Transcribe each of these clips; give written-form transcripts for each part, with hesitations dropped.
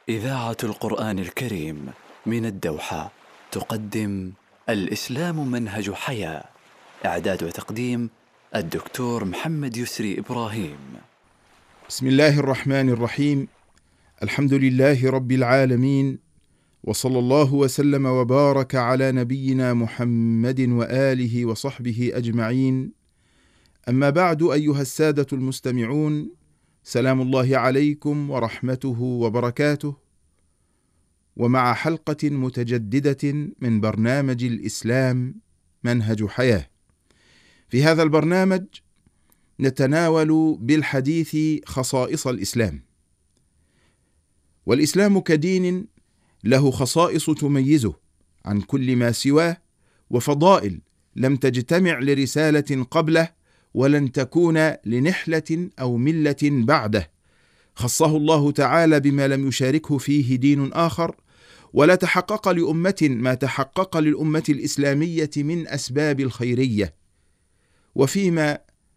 إذاعة القرآن الكريم من الدوحة تقدم الإسلام منهج حياة. إعداد وتقديم الدكتور محمد يسري إبراهيم. بسم الله الرحمن الرحيم. الحمد لله رب العالمين، وصلى الله وسلم وبارك على نبينا محمد وآله وصحبه أجمعين. أما بعد، أيها السادة المستمعون، سلام الله عليكم ورحمته وبركاته، ومع حلقة متجددة من برنامج الإسلام منهج حياة. في هذا البرنامج نتناول بالحديث خصائص الإسلام. والإسلام كدين له خصائص تميزه عن كل ما سواه، وفضائل لم تجتمع لرسالة قبله ولن تكون لنحلة أو ملة بعده. خصه الله تعالى بما لم يشاركه فيه دين آخر، ولا تحقق لأمة ما تحقق للأمة الإسلامية من أسباب الخيرية. وفيما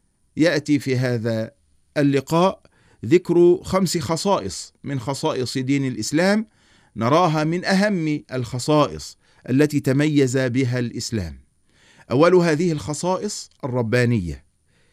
يأتي في هذا اللقاء ذكر 5 خصائص من خصائص دين الإسلام نراها من أهم الخصائص التي تميز بها الإسلام. أول هذه الخصائص الربانية،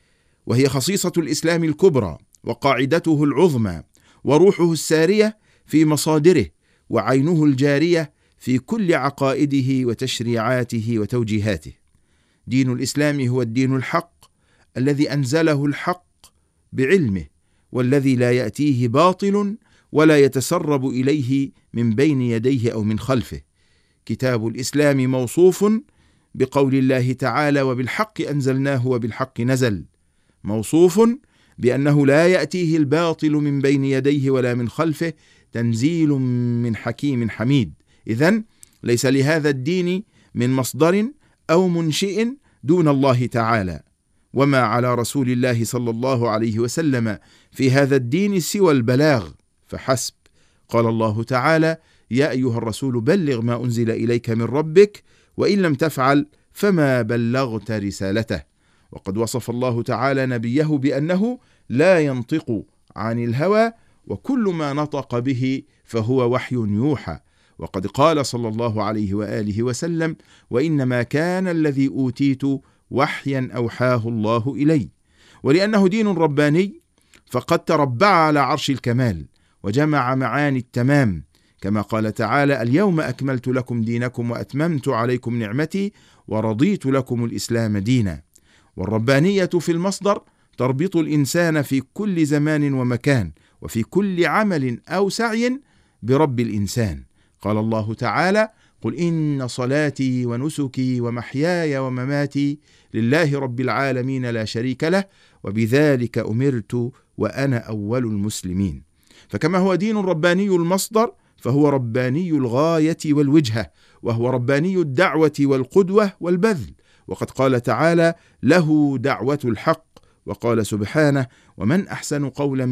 وهي خصيصة الإسلام الكبرى وقاعدته العظمى وروحه السارية في مصادره وعينه الجارية في كل عقائده وتشريعاته وتوجيهاته. دين الإسلام هو الدين الحق الذي أنزله الحق بعلمه، والذي لا يأتيه باطل ولا يتسرب إليه من بين يديه أو من خلفه. كتاب الإسلام موصوف بقول الله تعالى: وبالحق أنزلناه وبالحق نزل. موصوف بأنه لا يأتيه الباطل من بين يديه ولا من خلفه، تنزيل من حكيم حميد. إذن ليس لهذا الدين من مصدر أو منشئ دون الله تعالى، وما على رسول الله صلى الله عليه وسلم في هذا الدين سوى البلاغ فحسب. قال الله تعالى: يا أيها الرسول بلغ ما أنزل إليك من ربك وإن لم تفعل فما بلغت رسالته. وقد وصف الله تعالى نبيه بأنه لا ينطق عن الهوى، وكل ما نطق به فهو وحي يوحى. وقد قال صلى الله عليه وآله وسلم: وإنما كان الذي أوتيت وحيا أوحاه الله إلي. ولأنه دين رباني فقد تربع على عرش الكمال وجمع معاني التمام، كما قال تعالى: اليوم أكملت لكم دينكم وأتممت عليكم نعمتي ورضيت لكم الإسلام دينا. والربانية في المصدر تربط الإنسان في كل زمان ومكان وفي كل عمل أو سعي برب الإنسان. قال الله تعالى: قل إن صلاتي ونسكي ومحياي ومماتي لله رب العالمين لا شريك له وبذلك أمرت وأنا أول المسلمين. فكما هو دين رباني المصدر، فهو رباني الغاية والوجهة، وهو رباني الدعوة والقدوة والبذل. وقد قال تعالى: له دعوة الحق. وقال سبحانه: ومن أحسن قولا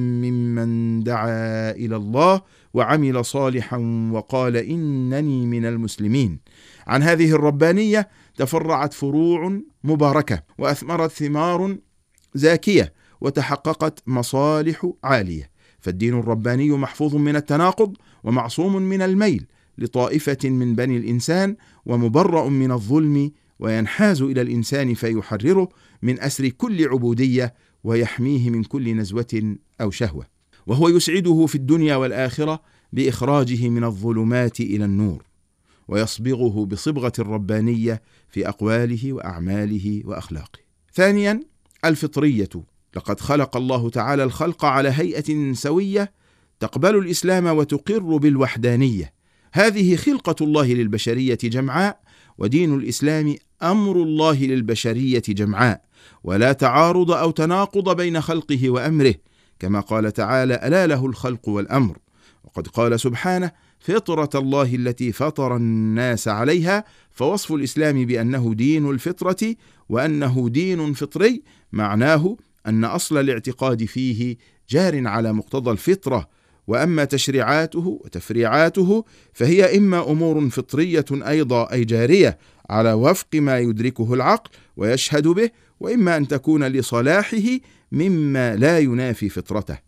ممن دعا إلى الله وعمل صالحا وقال إنني من المسلمين. عن هذه الربانية تفرعت فروع مباركة وأثمرت ثمار زاكية وتحققت مصالح عالية. فالدين الرباني محفوظ من التناقض ومعصوم من الميل لطائفة من بني الإنسان، ومبرأ من الظلم، وينحاز إلى الإنسان فيحرره من أسر كل عبودية ويحميه من كل نزوة أو شهوة. وهو يسعده في الدنيا والآخرة بإخراجه من الظلمات إلى النور، ويصبغه بصبغة الربانية في أقواله وأعماله وأخلاقه. ثانيا، الفطرية. لقد خلق الله تعالى الخلق على هيئة سوية تقبل الإسلام وتقر بالوحدانية. هذه خلقة الله للبشرية جمعاء، ودين الإسلام أمر الله للبشرية جمعاء، ولا تعارض أو تناقض بين خلقه وأمره، كما قال تعالى: ألا له الخلق والأمر. وقد قال سبحانه: فطرة الله التي فطر الناس عليها. فوصف الإسلام بأنه دين الفطرة وأنه دين فطري معناه أن أصل الاعتقاد فيه جار على مقتضى الفطرة، وأما تشريعاته وتفريعاته فهي إما أمور فطرية أيضا أي جارية على وفق ما يدركه العقل ويشهد به، وإما أن تكون لصلاحه مما لا ينافي فطرته.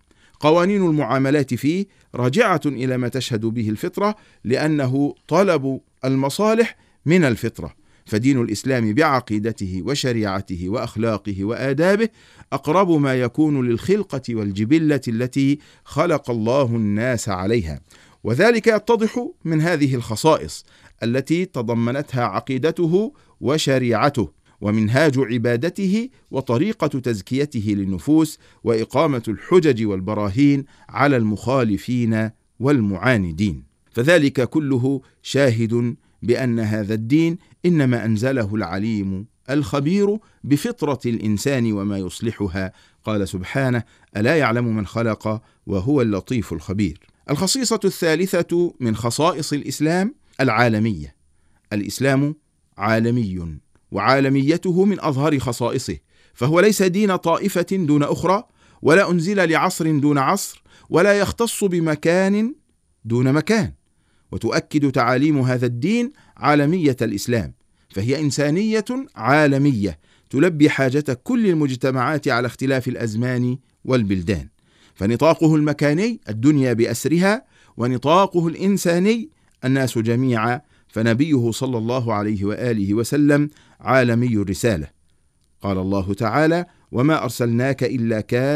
قوانين المعاملات فيه راجعة إلى ما تشهد به الفطرة، لأنه طلب المصالح من الفطرة. فدين الإسلام بعقيدته وشريعته وأخلاقه وآدابه أقرب ما يكون للخلقة والجبلة التي خلق الله الناس عليها، وذلك يتضح من هذه الخصائص التي تضمنتها عقيدته وشريعته ومنهاج عبادته وطريقة تزكيته للنفوس وإقامة الحجج والبراهين على المخالفين والمعاندين. فذلك كله شاهد بأن هذا الدين إنما أنزله العليم الخبير بفطرة الإنسان وما يصلحها. قال سبحانه: ألا يعلم من خلق وهو اللطيف الخبير. الخصيصة الثالثة من خصائص الإسلام العالمية. الإسلام عالمي، وعالميته من أظهر خصائصه، فهو ليس دين طائفة دون أخرى، ولا أنزل لعصر دون عصر، ولا يختص بمكان دون مكان. وتؤكد تعاليم هذا الدين عالمية الإسلام، فهي إنسانية عالمية تلبي حاجة كل المجتمعات على اختلاف الأزمان والبلدان. فنطاقه المكاني الدنيا بأسرها، ونطاقه الإنساني الناس جميعا. فنبيه صلى الله عليه وآله وسلم عالمي الرسالة. قال الله تعالى: وما أرسلناك إلا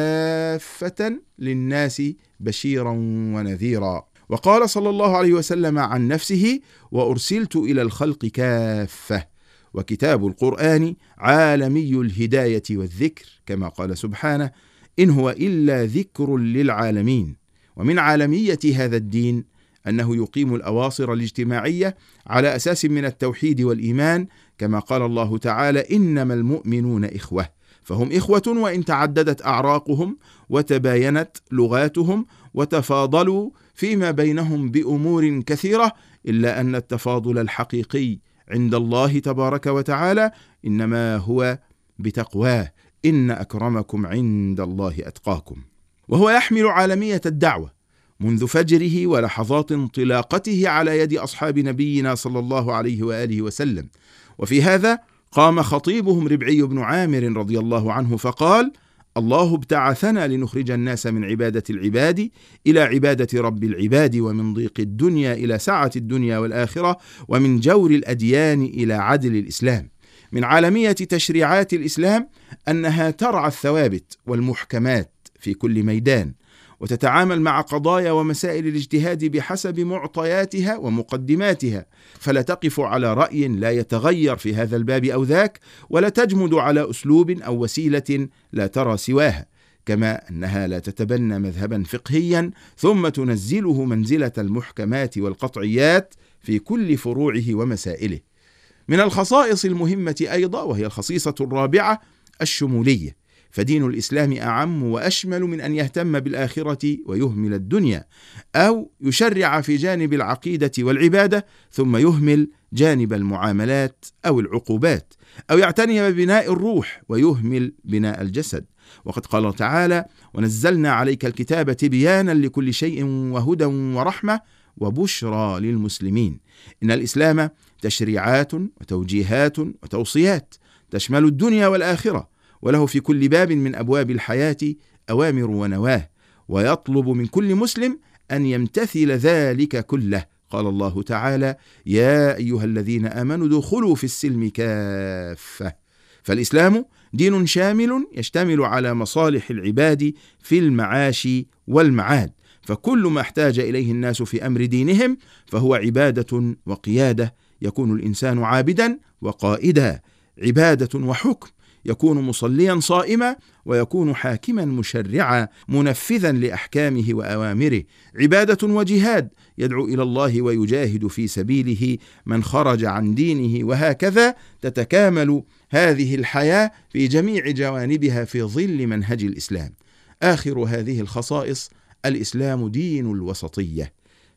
كافة للناس بشيرا ونذيرا. وقال صلى الله عليه وسلم عن نفسه: وأرسلت إلى الخلق كافة. وكتاب القرآن عالمي الهداية والذكر، كما قال سبحانه: إن هو إلا ذكر للعالمين. ومن عالمية هذا الدين أنه يقيم الأواصر الاجتماعية على أساس من التوحيد والإيمان، كما قال الله تعالى: إنما المؤمنون إخوة. فهم إخوة وإن تعددت أعراقهم وتباينت لغاتهم وتفاضلوا فيما بينهم بأمور كثيرة، إلا أن التفاضل الحقيقي عند الله تبارك وتعالى إنما هو بتقواه: إن أكرمكم عند الله أتقاكم. وهو يحمل عالمية الدعوة منذ فجره ولحظات انطلاقته على يد أصحاب نبينا صلى الله عليه وآله وسلم. وفي هذا قام خطيبهم ربعي بن عامر رضي الله عنه فقال: الله ابتعثنا لنخرج الناس من عبادة العباد إلى عبادة رب العباد، ومن ضيق الدنيا إلى سعة الدنيا والآخرة، ومن جور الأديان إلى عدل الإسلام. من عالمية تشريعات الإسلام أنها ترعى الثوابت والمحكمات في كل ميدان، وتتعامل مع قضايا ومسائل الاجتهاد بحسب معطياتها ومقدماتها، فلا تقف على رأي لا يتغير في هذا الباب أو ذاك، ولا تجمد على أسلوب أو وسيلة لا ترى سواها، كما أنها لا تتبنى مذهبا فقهيا ثم تنزله منزلة المحكمات والقطعيات في كل فروعه ومسائله. من الخصائص المهمة أيضا، وهي الخصيصة الرابعة، الشمولية. فدين الإسلام أعم وأشمل من أن يهتم بالآخرة ويهمل الدنيا، أو يشرع في جانب العقيدة والعبادة ثم يهمل جانب المعاملات أو العقوبات، أو يعتني ببناء الروح ويهمل بناء الجسد. وقد قال تعالى: ونزلنا عليك الكتاب تبيانا لكل شيء وهدى ورحمة وبشرى للمسلمين. إن الإسلام تشريعات وتوجيهات وتوصيات تشمل الدنيا والآخرة، وله في كل باب من أبواب الحياة أوامر ونواه، ويطلب من كل مسلم أن يمتثل ذلك كله. قال الله تعالى: يا أيها الذين آمنوا ادخلوا في السلم كافة. فالإسلام دين شامل يشتمل على مصالح العباد في المعاش والمعاد، فكل ما احتاج إليه الناس في أمر دينهم فهو عبادة وقيادة. يكون الإنسان عابدا وقائدا، عبادة وحكم، يكون مصليا صائما، ويكون حاكما مشرعا منفذا لأحكامه وأوامره، عبادة وجهاد، يدعو إلى الله ويجاهد في سبيله من خرج عن دينه، وهكذا تتكامل هذه الحياة في جميع جوانبها في ظل منهج الإسلام. آخر هذه الخصائص: الإسلام دين الوسطية،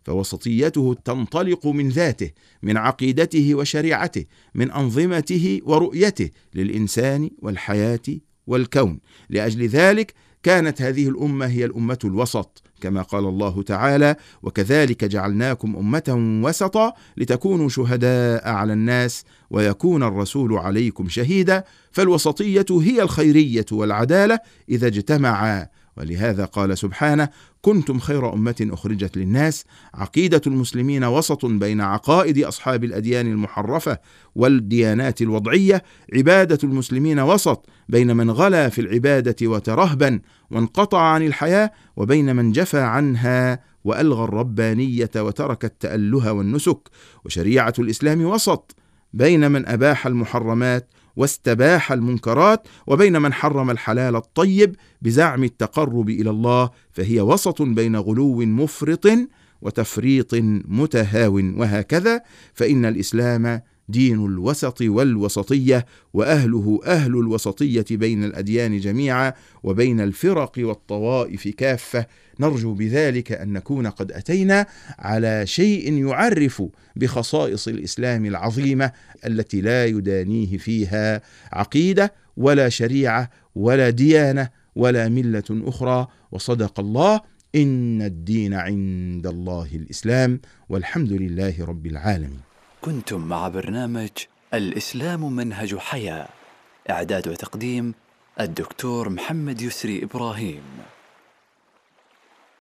فوسطيته تنطلق من ذاته، من عقيدته وشريعته، من أنظمته ورؤيته للإنسان والحياة والكون. لأجل ذلك كانت هذه الأمة هي الأمة الوسط، كما قال الله تعالى: وكذلك جعلناكم أمة وسطا لتكونوا شهداء على الناس ويكون الرسول عليكم شهيدا. فالوسطية هي الخيرية والعدالة إذا اجتمعا، ولهذا قال سبحانه: كنتم خير أمة أخرجت للناس. عقيدة المسلمين وسط بين عقائد أصحاب الأديان المحرفة والديانات الوضعية. عبادة المسلمين وسط بين من غلا في العبادة وترهبا وانقطع عن الحياة، وبين من جفى عنها وألغى الربانية وترك التأله والنسك. وشريعة الإسلام وسط بين من أباح المحرمات واستباح المنكرات، وبين من حرم الحلال الطيب بزعم التقرب إلى الله، فهي وسط بين غلو مفرط وتفريط متهاو. وهكذا فإن الإسلام دين الوسط والوسطية، وأهله أهل الوسطية بين الأديان جميعا وبين الفرق والطوائف كافة. نرجو بذلك أن نكون قد أتينا على شيء يعرف بخصائص الإسلام العظيمة التي لا يدانيه فيها عقيدة ولا شريعة ولا ديانة ولا ملة أخرى. وصدق الله، إن الدين عند الله الإسلام، والحمد لله رب العالمين. كنتم مع برنامج الإسلام منهج حياة، إعداد وتقديم الدكتور محمد يسري إبراهيم.